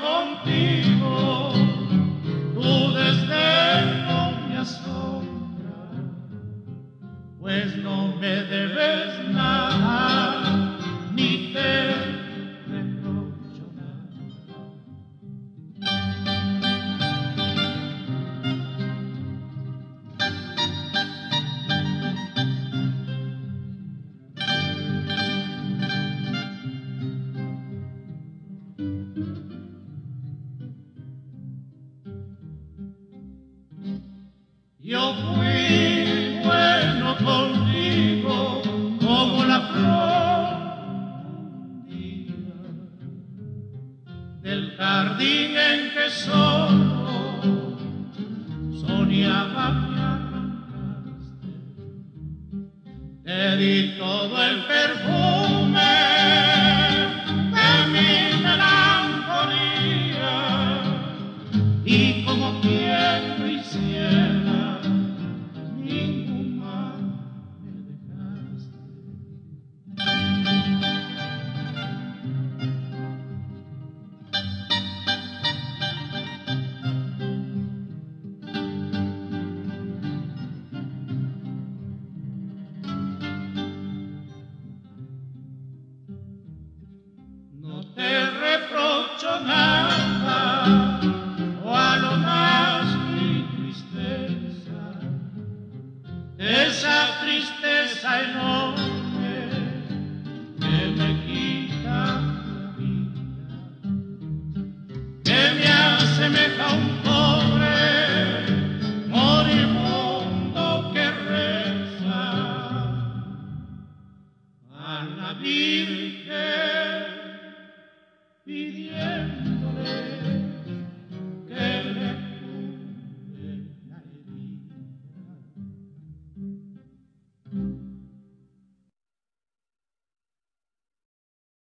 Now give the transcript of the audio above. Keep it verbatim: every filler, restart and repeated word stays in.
contigo, tu desdén no me asombra, pues no me debes nada, ni te reprocho nada. Yo fui bueno contigo como la flor un día del jardín en que solo soñaba me arrancaste. Te di todo el perfume de mi melancolía y como quien lo hiciera ningún mal me dejaste. No te reprocho nada, o a lo más mi tristeza, esa tristeza enorme que me quita la vida, que me asemeja a un pobre moribundo que reza a la Virgen